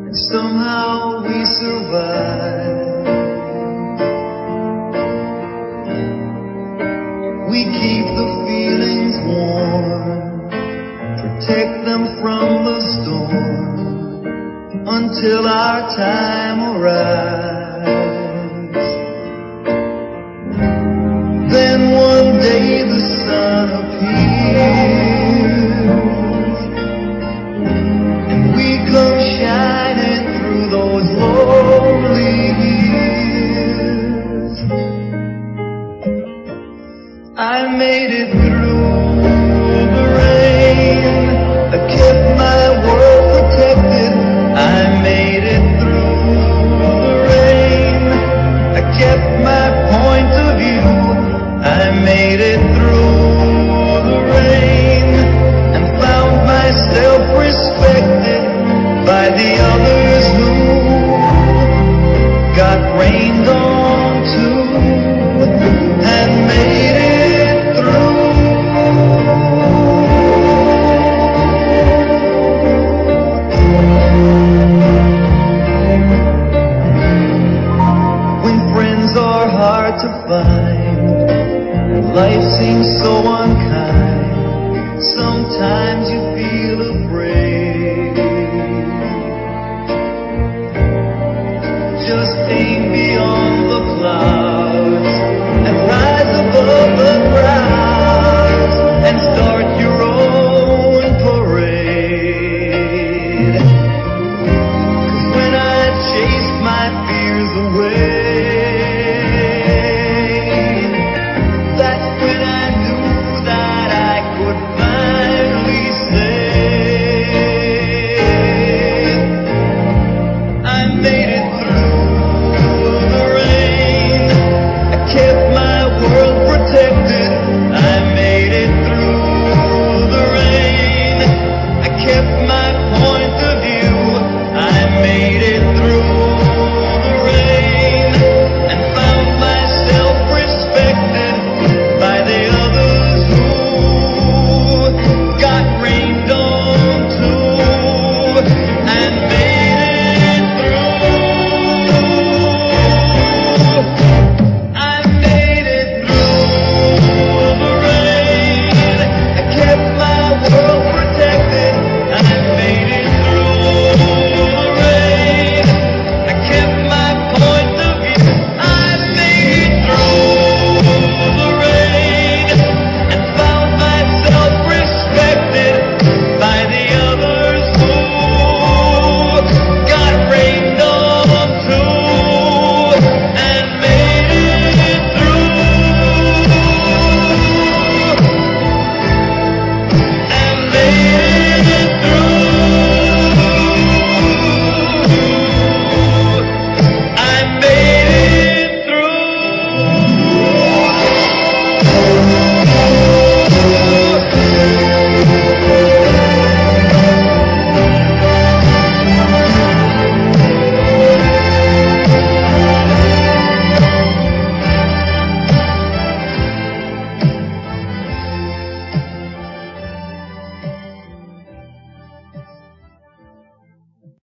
and somehow we survive. We keep the feelings warm, protect them from the storm, until our time arrives. Then one day the sun appears, and we come shining through those lonely years. I made it through the rain, I kept my world protected. I made it through the rain, I kept my point of view. I made it through the rain, and found myself respected by the others who got rained on too, and made it through. When friends are hard to find, life seems so unkind,